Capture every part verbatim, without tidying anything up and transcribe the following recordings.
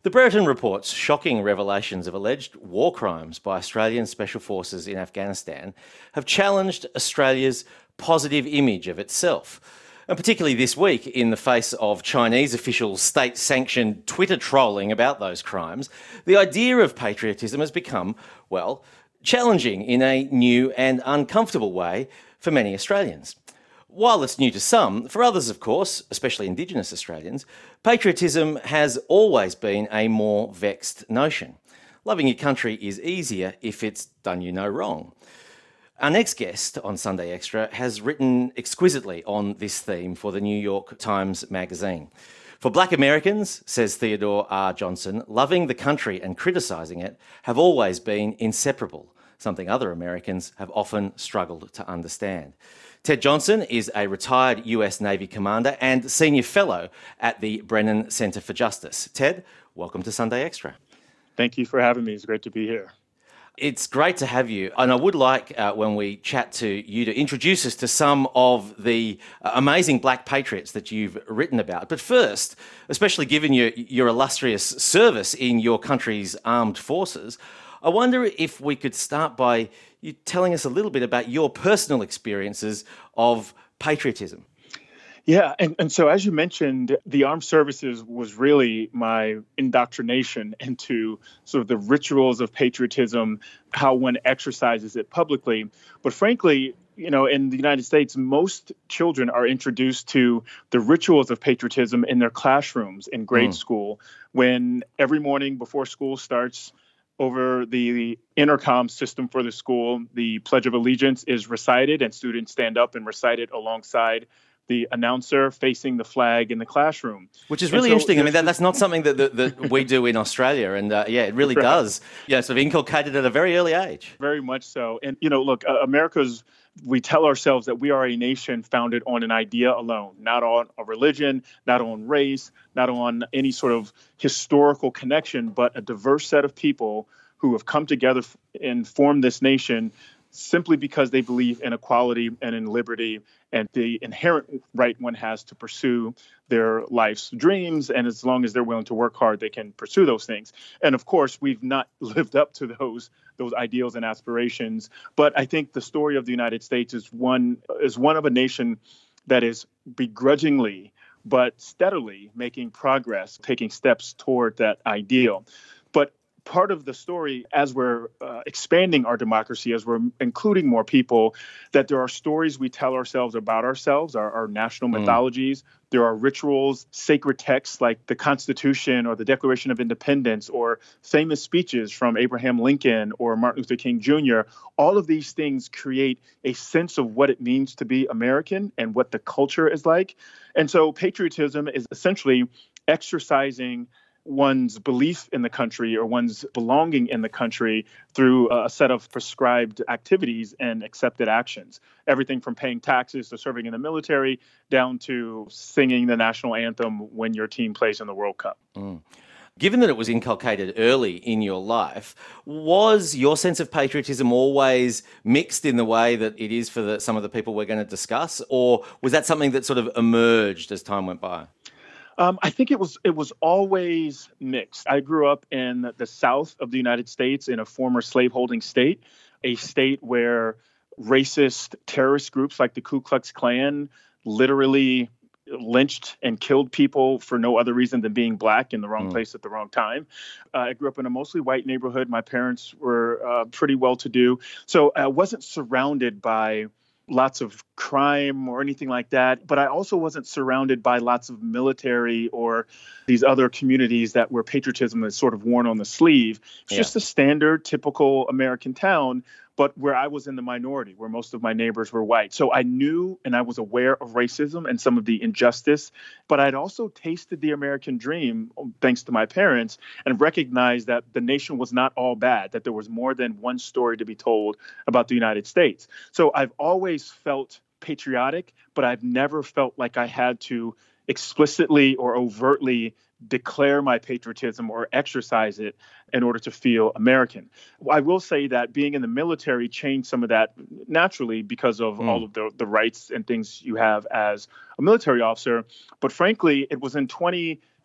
The Brereton reports shocking revelations of alleged war crimes by Australian special forces in Afghanistan have challenged Australia's positive image of itself. And particularly this week, in the face of Chinese officials' state-sanctioned Twitter trolling about those crimes, the idea of patriotism has become, well, challenging in a new and uncomfortable way for many Australians. While it's new to some, for others, of course, especially Indigenous Australians, patriotism has always been a more vexed notion. Loving your country is easier if it's done you no wrong. Our next guest on Sunday Extra has written exquisitely on this theme for the New York Times Magazine. For Black Americans, says Theodore R. Johnson, loving the country and criticising it have always been inseparable, something other Americans have often struggled to understand. Ted Johnson is a retired U S Navy commander and senior fellow at the Brennan Centre for Justice. Ted, welcome to Sunday Extra. Thank you for having me. It's great to be here. It's great to have you. And I would like, uh, when we chat to you, to introduce us to some of the uh, amazing black patriots that you've written about. But first, especially given your, your illustrious service in your country's armed forces, I wonder if we could start by you telling us a little bit about your personal experiences of patriotism. Yeah, and, and so as you mentioned, the armed services was really my indoctrination into sort of the rituals of patriotism, how one exercises it publicly. But frankly, you know, in the United States, most children are introduced to the rituals of patriotism in their classrooms in grade mm. school, when every morning before school starts, over the intercom system for the school, the Pledge of Allegiance is recited and students stand up and recite it alongside the announcer facing the flag in the classroom. Which is really so interesting. I mean, that, that's not something that, that, that we do in Australia. And uh, yeah, it really right. does. Yeah, sort of inculcated at a very early age. Very much so. And, you know, look, uh, America's, we tell ourselves that we are a nation founded on an idea alone, not on a religion, not on race, not on any sort of historical connection, but a diverse set of people who have come together and formed this nation simply because they believe in equality and in liberty and the inherent right one has to pursue their life's dreams. And as long as they're willing to work hard, they can pursue those things. And of course, we've not lived up to those those ideals and aspirations. But I think the story of the United States is one is one of a nation that is begrudgingly but steadily making progress, taking steps toward that ideal. But part of the story, as we're uh, expanding our democracy, as we're including more people, that there are stories we tell ourselves about ourselves, our, our national mm. mythologies. There are rituals, sacred texts like the Constitution or the Declaration of Independence or famous speeches from Abraham Lincoln or Martin Luther King Junior All of these things create a sense of what it means to be American and what the culture is like. And so patriotism is essentially exercising one's belief in the country or one's belonging in the country through a set of prescribed activities and accepted actions. Everything from paying taxes to serving in the military down to singing the national anthem when your team plays in the World Cup. Mm. Given that it was inculcated early in your life, was your sense of patriotism always mixed in the way that it is for the, some of the people we're going to discuss? Or was that something that sort of emerged as time went by? Um, I think it was it was always mixed. I grew up in the South of the United States in a former slaveholding state, a state where racist terrorist groups like the Ku Klux Klan literally lynched and killed people for no other reason than being black in the wrong mm. place at the wrong time. Uh, I grew up in a mostly white neighborhood. My parents were uh, pretty well-to-do. So I wasn't surrounded by lots of crime or anything like that. But I also wasn't surrounded by lots of military or these other communities that where patriotism is sort of worn on the sleeve. It's yeah. just a standard, typical American town, but where I was in the minority, where most of my neighbors were white. So I knew and I was aware of racism and some of the injustice, but I'd also tasted the American dream, thanks to my parents, and recognized that the nation was not all bad, that there was more than one story to be told about the United States. So I've always felt patriotic, but I've never felt like I had to explicitly or overtly declare my patriotism or exercise it in order to feel American. I will say that being in the military changed some of that naturally because of mm. all of the, the rights and things you have as a military officer. But frankly, it was in twenty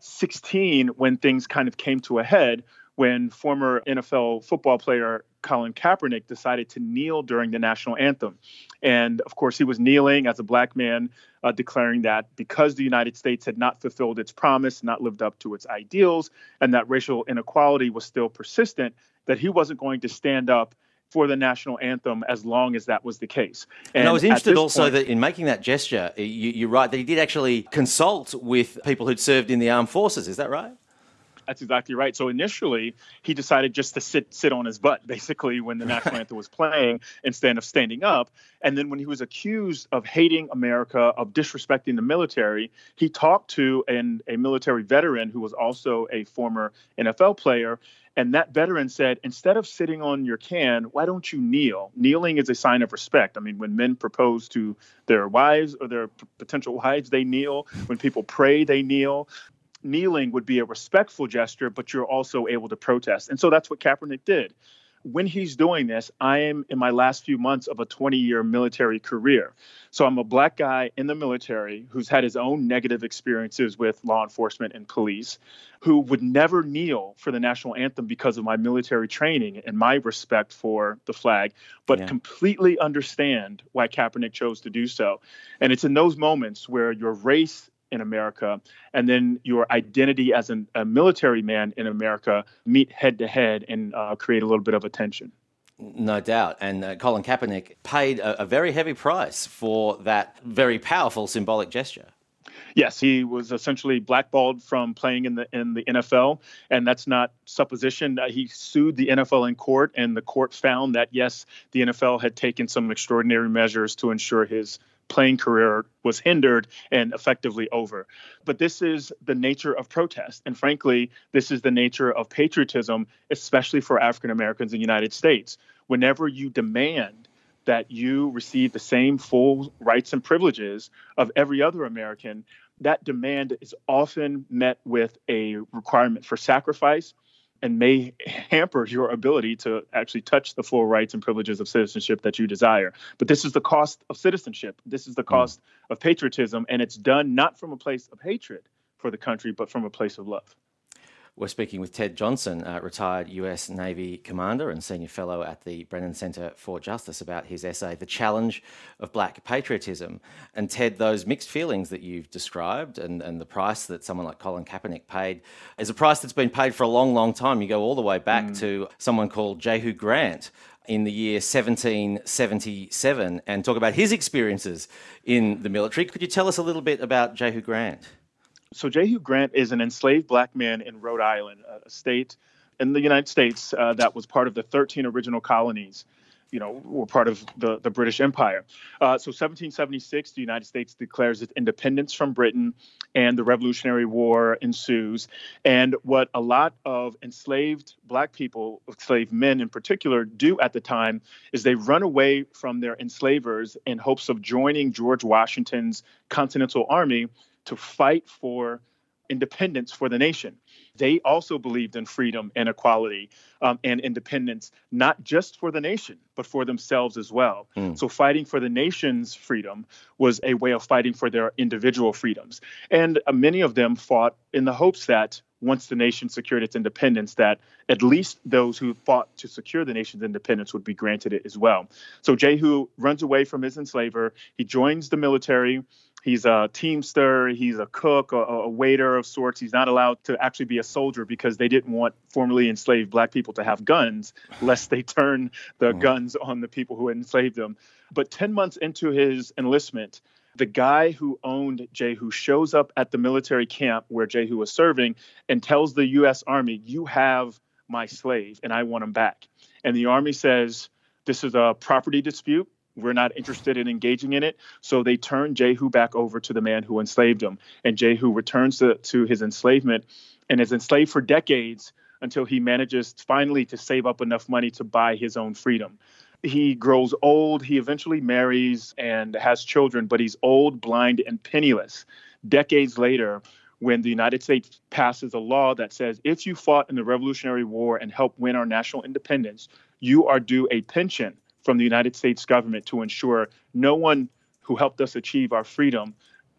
sixteen when things kind of came to a head when former N F L football player Colin Kaepernick decided to kneel during the national anthem. And of course, he was kneeling as a black man, uh, declaring that because the United States had not fulfilled its promise, not lived up to its ideals, and that racial inequality was still persistent, that he wasn't going to stand up for the national anthem as long as that was the case. And, and I was interested also point, that in making that gesture, you, you're right, that he did actually consult with people who'd served in the armed forces. Is that right? That's exactly right. So initially, he decided just to sit sit on his butt, basically, when the national anthem was playing instead of standing up. And then when he was accused of hating America, of disrespecting the military, he talked to an, a military veteran who was also a former N F L player. And that veteran said, instead of sitting on your can, why don't you kneel? Kneeling is a sign of respect. I mean, when men propose to their wives or their p- potential wives, they kneel. When people pray, they kneel. Kneeling would be a respectful gesture, but you're also able to protest. And so that's what Kaepernick did. When he's doing this, I am in my last few months of a twenty-year military career. So I'm a black guy in the military who's had his own negative experiences with law enforcement and police, who would never kneel for the national anthem because of my military training and my respect for the flag, but yeah. completely understand why Kaepernick chose to do so. And it's in those moments where your race in America, and then your identity as an, a military man in America meet head to head and uh, create a little bit of a tension. No doubt. And uh, Colin Kaepernick paid a, a very heavy price for that very powerful symbolic gesture. Yes, he was essentially blackballed from playing in the in the N F L, and that's not supposition. Uh, he sued the N F L in court, and the court found that, yes, the N F L had taken some extraordinary measures to ensure his playing career was hindered and effectively over. But this is the nature of protest. And frankly, this is the nature of patriotism, especially for African Americans in the United States. Whenever you demand that you receive the same full rights and privileges of every other American, that demand is often met with a requirement for sacrifice and may hamper your ability to actually touch the full rights and privileges of citizenship that you desire. But this is the cost of citizenship. This is the cost mm. of patriotism, and it's done not from a place of hatred for the country, but from a place of love. We're speaking with Ted Johnson, uh, retired U S Navy commander and senior fellow at the Brennan Center for Justice, about his essay, The Challenge of Black Patriotism. And Ted, those mixed feelings that you've described and, and the price that someone like Colin Kaepernick paid is a price that's been paid for a long, long time. You go all the way back mm. to someone called Jehu Grant in the year seventeen seventy-seven and talk about his experiences in the military. Could you tell us a little bit about Jehu Grant? So Jehu Grant is an enslaved black man in Rhode Island, a state in the United States uh, that was part of the thirteen original colonies, you know, were part of the, the British Empire. Uh, so seventeen seventy-six, the United States declares its independence from Britain, and the Revolutionary War ensues. And what a lot of enslaved black people, enslaved men in particular, do at the time is they run away from their enslavers in hopes of joining George Washington's Continental Army to fight for independence for the nation. They also believed in freedom and equality um, and independence, not just for the nation, but for themselves as well. Mm. So fighting for the nation's freedom was a way of fighting for their individual freedoms. And uh, many of them fought in the hopes that once the nation secured its independence, that at least those who fought to secure the nation's independence would be granted it as well. So Jehu runs away from his enslaver. He joins the military. He's a teamster, he's a cook, a, a waiter of sorts. He's not allowed to actually be a soldier because they didn't want formerly enslaved black people to have guns, lest they turn the mm. guns on the people who had enslaved them. But ten months into his enlistment, the guy who owned Jehu shows up at the military camp where Jehu was serving and tells the U S Army, "You have my slave and I want him back." And the Army says, "This is a property dispute. We're not interested in engaging in it." So they turn Jehu back over to the man who enslaved him. And Jehu returns to, to his enslavement and is enslaved for decades until he manages finally to save up enough money to buy his own freedom. He grows old. He eventually marries and has children, but he's old, blind, and penniless. Decades later, when the United States passes a law that says if you fought in the Revolutionary War and helped win our national independence, you are due a pension from the United States government to ensure no one who helped us achieve our freedom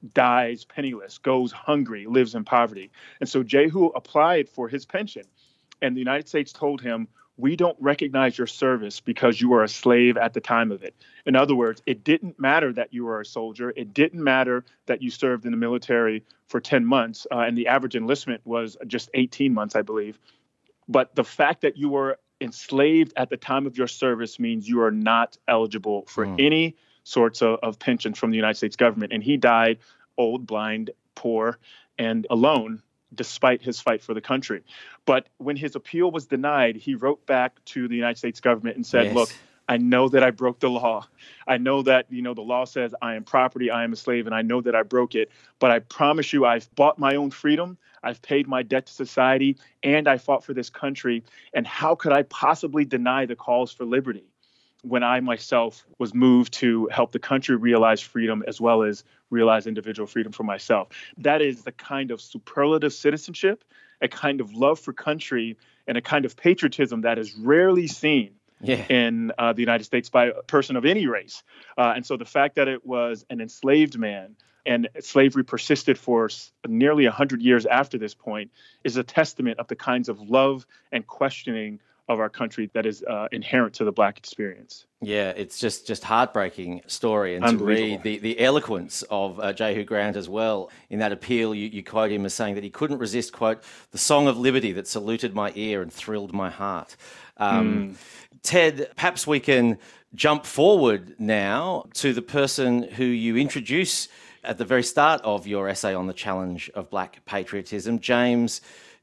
dies penniless, goes hungry, lives in poverty. And so Jehu applied for his pension, and the United States told him, we don't recognize your service because you were a slave at the time of it. In other words, it didn't matter that you were a soldier. It didn't matter that you served in the military for ten months, uh, and the average enlistment was just eighteen months, I believe. But the fact that you were enslaved at the time of your service means you are not eligible for mm. any sorts of, of pension from the United States government. And he died old, blind, poor, and alone, despite his fight for the country. But when his appeal was denied, he wrote back to the United States government and said, yes. look, I know that I broke the law. I know that, you know, the law says I am property, I am a slave, and I know that I broke it. But I promise you, I've bought my own freedom. I've paid my debt to society, and I fought for this country. And how could I possibly deny the calls for liberty when I myself was moved to help the country realize freedom as well as realize individual freedom for myself? That is the kind of superlative citizenship, a kind of love for country, and a kind of patriotism that is rarely seen yeah. in uh, the United States by a person of any race. Uh, and so the fact that it was an enslaved man and slavery persisted for nearly one hundred years after this point is a testament of the kinds of love and questioning of our country that is uh, inherent to the Black experience. Yeah, it's just just heartbreaking story. And to read the, the eloquence of uh, Jehu Grant as well. In that appeal, you, you quote him as saying that he couldn't resist, quote, the song of liberty that saluted my ear and thrilled my heart. Um, mm. Ted, perhaps we can jump forward now to the person who you introduce at the very start of your essay on the challenge of Black patriotism, James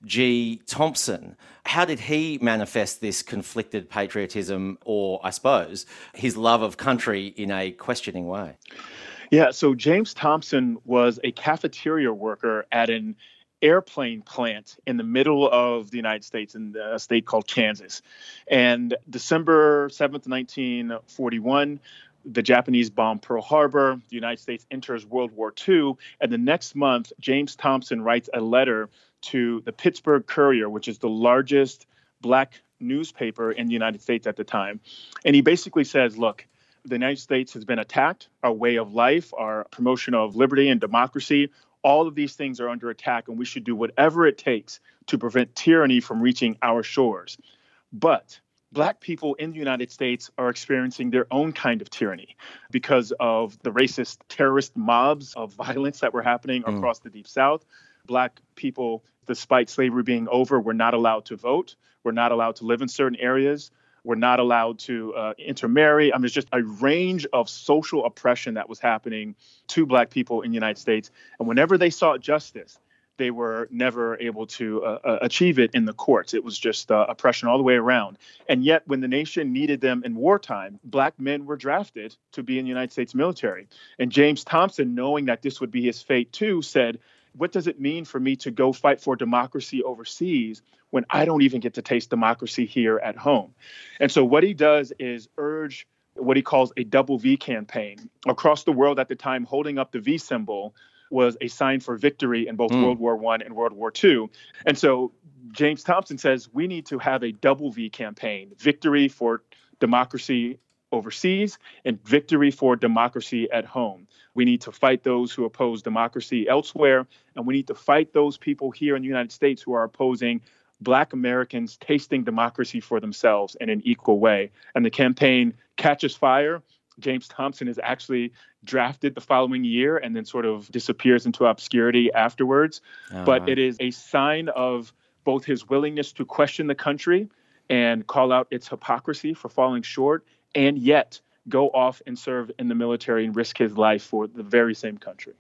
G. Thompson. How did he manifest this conflicted patriotism, or I suppose his love of country, in a questioning way? Yeah, so James Thompson was a cafeteria worker at an airplane plant in the middle of the United States in a state called Kansas. And December seventh, nineteen forty-one, the Japanese bomb Pearl Harbor, the United States enters World War Two, and the next month, James Thompson writes a letter to the Pittsburgh Courier, which is the largest Black newspaper in the United States at the time. And he basically says, look, the United States has been attacked, our way of life, our promotion of liberty and democracy, all of these things are under attack, and we should do whatever it takes to prevent tyranny from reaching our shores. But Black people in the United States are experiencing their own kind of tyranny because of the racist terrorist mobs of violence that were happening mm. across the Deep South. Black people, despite slavery being over, were not allowed to vote. We're not allowed to live in certain areas. We're not allowed to uh, intermarry. I mean, it's just a range of social oppression that was happening to Black people in the United States. And whenever they sought justice, they were never able to uh, achieve it in the courts. It was just uh, oppression all the way around. And yet, when the nation needed them in wartime, Black men were drafted to be in the United States military. And James Thompson, knowing that this would be his fate too, said, what does it mean for me to go fight for democracy overseas when I don't even get to taste democracy here at home? And so what he does is urge what he calls a double V campaign. Across the world at the time, holding up the V symbol was a sign for victory in both mm. World War One and World War Two. And so James Thompson says we need to have a double V campaign, victory for democracy overseas and victory for democracy at home. We need to fight those who oppose democracy elsewhere, and we need to fight those people here in the United States who are opposing Black Americans tasting democracy for themselves in an equal way. And the campaign catches fire. James Thompson is actually drafted the following year and then sort of disappears into obscurity afterwards. Uh-huh. But it is a sign of both his willingness to question the country and call out its hypocrisy for falling short, and yet go off and serve in the military and risk his life for the very same country.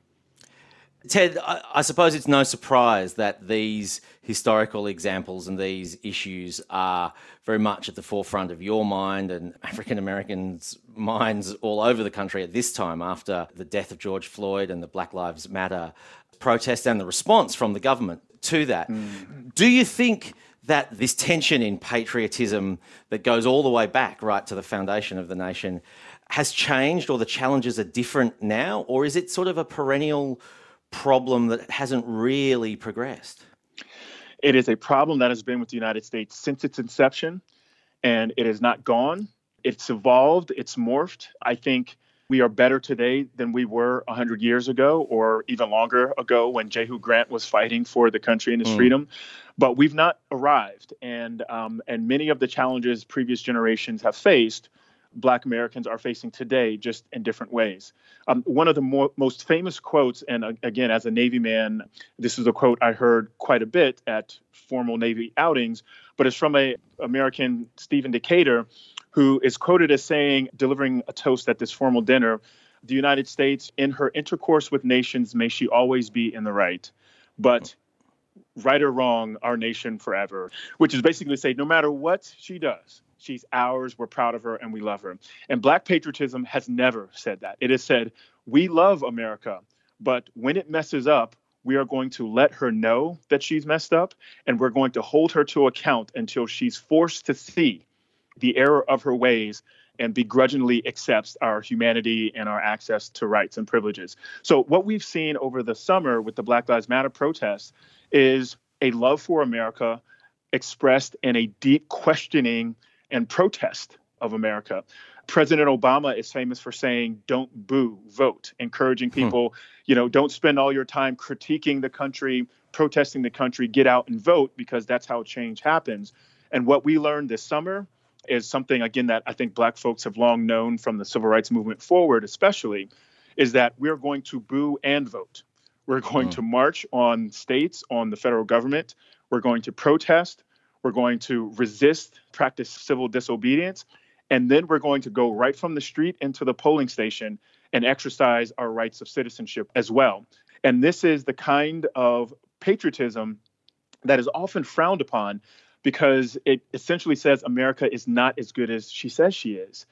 Ted, I, I suppose it's no surprise that these historical examples and these issues are very much at the forefront of your mind and African Americans' minds all over the country at this time after the death of George Floyd and the Black Lives Matter protest and the response from the government to that. Mm. Do you think that this tension in patriotism that goes all the way back right to the foundation of the nation has changed, or the challenges are different now, or is it sort of a perennial problem that hasn't really progressed? It is a problem that has been with the United States since its inception, and it is not gone. It's evolved, it's morphed. I think We are better today than we were one hundred years ago or even longer ago when Jehu Grant was fighting for the country and its Mm. freedom. But we've not arrived. And, um, and many of the challenges previous generations have faced, Black Americans are facing today, just in different ways. Um, one of the more, most famous quotes, and uh, again, as a Navy man, this is a quote I heard quite a bit at formal Navy outings, but it's from a American, Stephen Decatur, who is quoted as saying, delivering a toast at this formal dinner, the United States, in her intercourse with nations, may she always be in the right, but right or wrong, our nation forever, which is basically say, no matter what she does, she's ours, we're proud of her, and we love her. And Black patriotism has never said that. It has said, we love America, but when it messes up, we are going to let her know that she's messed up, and we're going to hold her to account until she's forced to see the error of her ways and begrudgingly accepts our humanity and our access to rights and privileges. So what we've seen over the summer with the Black Lives Matter protests is a love for America expressed in a deep questioning and protest of America. President Obama is famous for saying, don't boo, vote, encouraging people, hmm. you know, don't spend all your time critiquing the country, protesting the country, get out and vote, because that's how change happens. And what we learned this summer is something, again, that I think Black folks have long known from the civil rights movement forward, especially, is that we're going to boo and vote. We're going mm. to march on states, on the federal government. We're going to protest. We're going to resist, practice civil disobedience. And then we're going to go right from the street into the polling station and exercise our rights of citizenship as well. And this is the kind of patriotism that is often frowned upon, because it essentially says America is not as good as she says she is.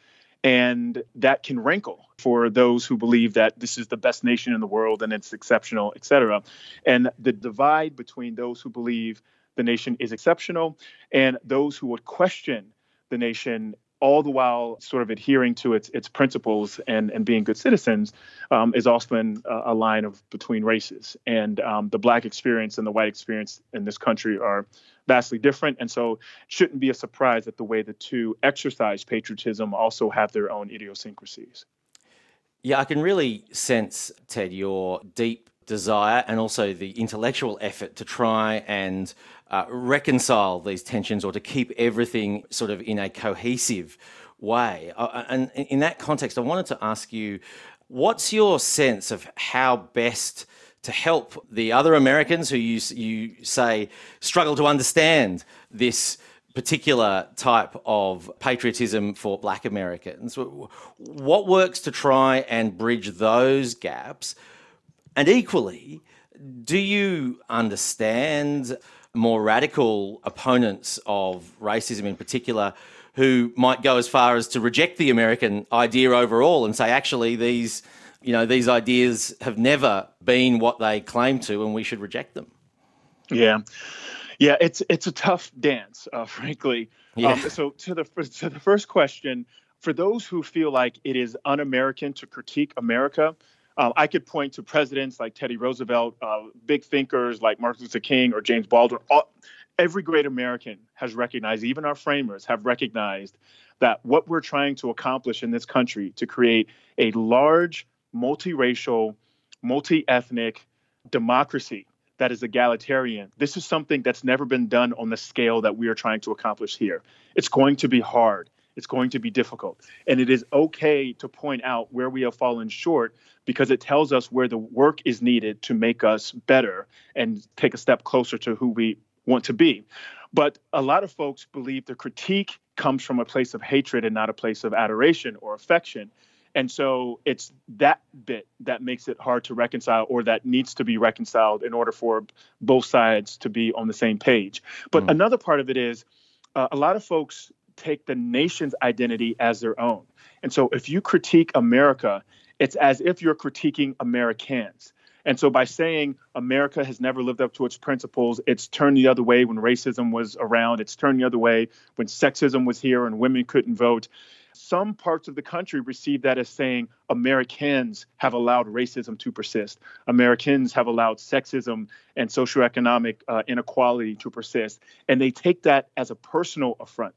And that can rankle for those who believe that this is the best nation in the world and it's exceptional, et cetera. And the divide between those who believe the nation is exceptional and those who would question the nation, all the while sort of adhering to its its principles and, and being good citizens, um, is often a, a line of between races. And um, the Black experience and the white experience in this country are vastly different. And so it shouldn't be a surprise that the way the two exercise patriotism also have their own idiosyncrasies. Yeah, I can really sense, Ted, your deep desire and also the intellectual effort to try and uh, reconcile these tensions, or to keep everything sort of in a cohesive way. Uh, and in that context, I wanted to ask you, what's your sense of how best to help the other Americans who you, you say struggle to understand this particular type of patriotism for Black Americans? What works to try and bridge those gaps? And equally, do you understand more radical opponents of racism in particular who might go as far as to reject the American idea overall and say, actually, these, you know, these ideas have never been what they claim to, and we should reject them? Yeah. Yeah, it's it's a tough dance, uh, frankly. Yeah. Um, so to the to the first question, for those who feel like it is un-American to critique America, uh, I could point to presidents like Teddy Roosevelt, uh, big thinkers like Martin Luther King or James Baldwin. All, every great American has recognized, even our framers have recognized, that what we're trying to accomplish in this country, to create a large, multiracial, multi-ethnic democracy that is egalitarian, this is something that's never been done on the scale that we are trying to accomplish here. It's going to be hard. It's going to be difficult. And it is okay to point out where we have fallen short, because it tells us where the work is needed to make us better and take a step closer to who we want to be. But a lot of folks believe the critique comes from a place of hatred and not a place of adoration or affection. And so it's that bit that makes it hard to reconcile, or that needs to be reconciled in order for both sides to be on the same page. But mm. another part of it is uh, a lot of folks take the nation's identity as their own. And so if you critique America, it's as if you're critiquing Americans. And so by saying America has never lived up to its principles, it's turned the other way when racism was around, it's turned the other way when sexism was here and women couldn't vote. Some parts of the country receive that as saying Americans have allowed racism to persist. Americans have allowed sexism and socioeconomic uh, inequality to persist. And they take that as a personal affront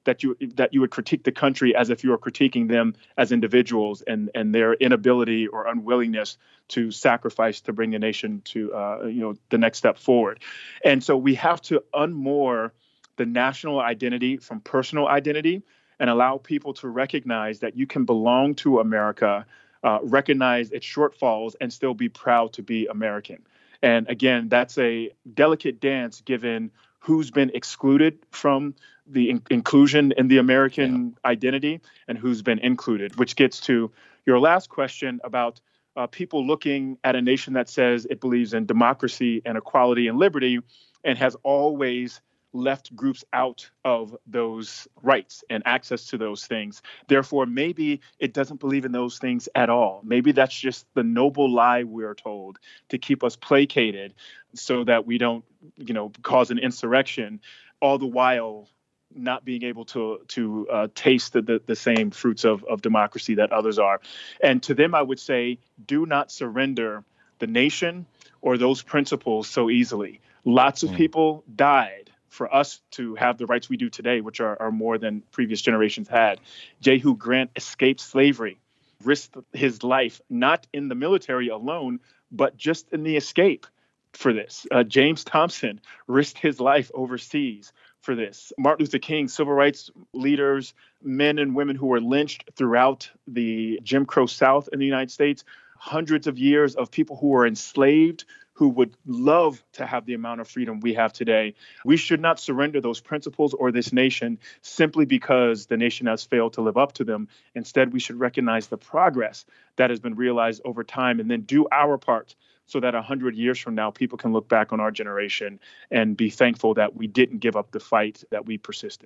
that you that you would critique the country as if you were critiquing them as individuals and and their inability or unwillingness to sacrifice to bring the nation to uh, you know the next step forward. And so we have to unmoor the national identity from personal identity and allow people to recognize that you can belong to America, uh, recognize its shortfalls, and still be proud to be American. And again, that's a delicate dance given who's been excluded from the in- inclusion in the American yeah. identity and who's been included, which gets to your last question about uh, people looking at a nation that says it believes in democracy and equality and liberty and has always left groups out of those rights and access to those things. Therefore, maybe it doesn't believe in those things at all. Maybe that's just the noble lie we're told to keep us placated so that we don't, you know, cause an insurrection, all the while not being able to to uh, taste the, the, the same fruits of, of democracy that others are. And to them, I would say, do not surrender the nation or those principles so easily. Lots of mm. people died for us to have the rights we do today, which are, are more than previous generations had. Jehu Grant escaped slavery, risked his life, not in the military alone, but just in the escape for this. Uh, James Thompson risked his life overseas for this. Martin Luther King, civil rights leaders, men and women who were lynched throughout the Jim Crow South in the United States, hundreds of years of people who were enslaved, who would love to have the amount of freedom we have today. We should not surrender those principles or this nation simply because the nation has failed to live up to them. Instead, we should recognize the progress that has been realized over time and then do our part so that one hundred years from now, people can look back on our generation and be thankful that we didn't give up the fight, that we persisted.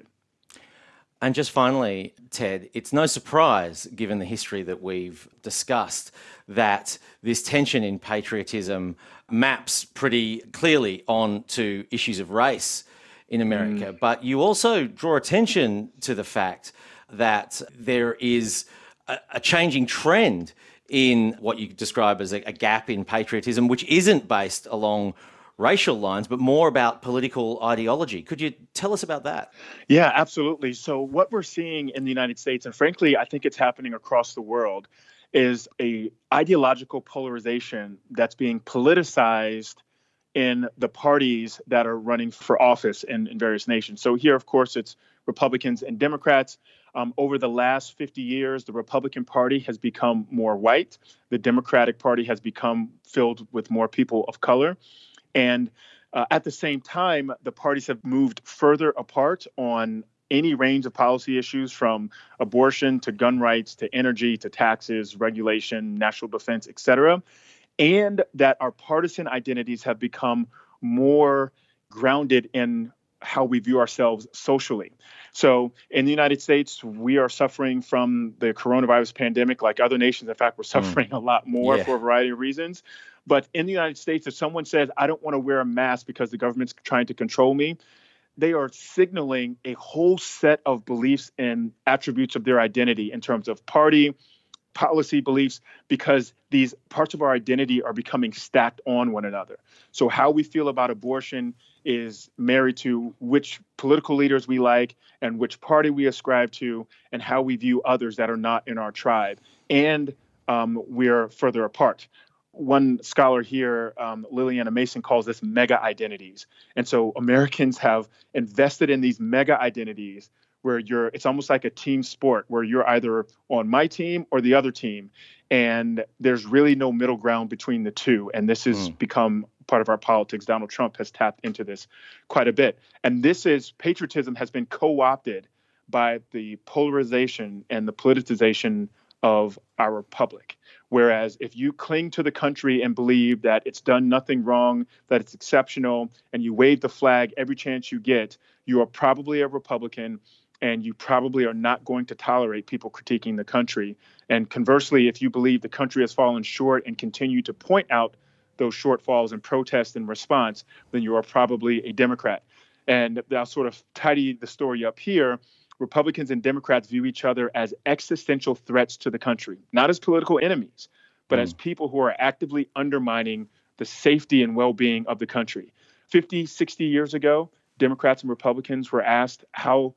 And just finally, Ted, it's no surprise, given the history that we've discussed, that this tension in patriotism maps pretty clearly onto issues of race in America. Mm. But you also draw attention to the fact that there is a, a changing trend in what you describe as a, a gap in patriotism, which isn't based along racial lines, but more about political ideology. Could you tell us about that? Yeah, absolutely. So what we're seeing in the United States, and frankly, I think it's happening across the world, is a ideological polarization that's being politicized in the parties that are running for office in, in various nations. So here, of course, it's Republicans and Democrats. Um, over the last fifty years, the Republican Party has become more white. The Democratic Party has become filled with more people of color. And uh, at the same time, the parties have moved further apart on any range of policy issues, from abortion to gun rights to energy to taxes, regulation, national defense, et cetera. And that our partisan identities have become more grounded in how we view ourselves socially. So in the United States, we are suffering from the coronavirus pandemic like other nations. In fact, we're suffering mm. a lot more yeah. for a variety of reasons. But in the United States, if someone says, I don't want to wear a mask because the government's trying to control me, they are signaling a whole set of beliefs and attributes of their identity in terms of party, policy beliefs, because these parts of our identity are becoming stacked on one another. So how we feel about abortion is married to which political leaders we like and which party we ascribe to and how we view others that are not in our tribe. And um, we're further apart. One scholar here, um, Liliana Mason, calls this mega identities. And so Americans have invested in these mega identities where you're, it's almost like a team sport where you're either on my team or the other team. And there's really no middle ground between the two. And this has mm. become part of our politics. Donald Trump has tapped into this quite a bit. And this is, patriotism has been co-opted by the polarization and the politicization of our republic. Whereas if you cling to the country and believe that it's done nothing wrong, that it's exceptional, and you wave the flag every chance you get, you are probably a Republican, and you probably are not going to tolerate people critiquing the country. And conversely, if you believe the country has fallen short and continue to point out those shortfalls and protest in response, then you are probably a Democrat. And I'll sort of tidy the story up here. Republicans and Democrats view each other as existential threats to the country, not as political enemies, but mm. as people who are actively undermining the safety and well-being of the country. fifty, sixty years ago, Democrats and Republicans were asked how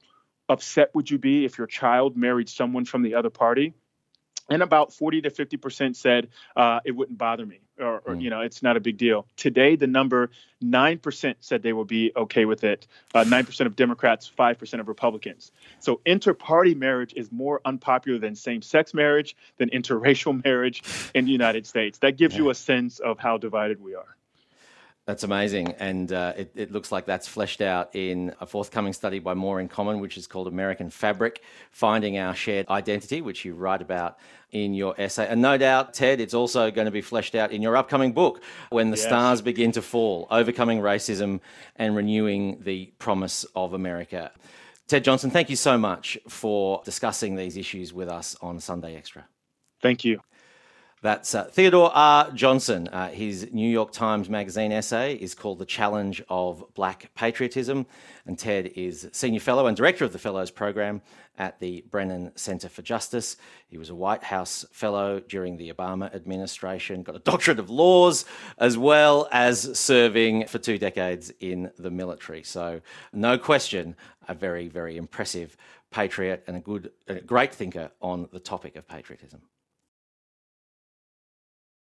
upset would you be if your child married someone from the other party? And about forty to fifty percent said uh, it wouldn't bother me, or, or, Mm. you know, it's not a big deal. Today, the number nine percent said they will be okay with it. Uh, nine percent of Democrats, five percent of Republicans. So inter-party marriage is more unpopular than same-sex marriage, than interracial marriage in the United States. That gives Yeah. you a sense of how divided we are. That's amazing. And uh, it, it looks like that's fleshed out in a forthcoming study by More in Common, which is called American Fabric, Finding Our Shared Identity, which you write about in your essay. And no doubt, Ted, it's also going to be fleshed out in your upcoming book, When the Yes. Stars Begin to Fall, Overcoming Racism and Renewing the Promise of America. Ted Johnson, thank you so much for discussing these issues with us on Sunday Extra. Thank you. That's uh, Theodore R. Johnson. Uh, his New York Times Magazine essay is called The Challenge of Black Patriotism. And Ted is Senior Fellow and Director of the Fellows Program at the Brennan Center for Justice. He was a White House Fellow during the Obama administration, got a Doctorate of Laws, as well as serving for two decades in the military. So no question, a very, very impressive patriot and a good, a great thinker on the topic of patriotism.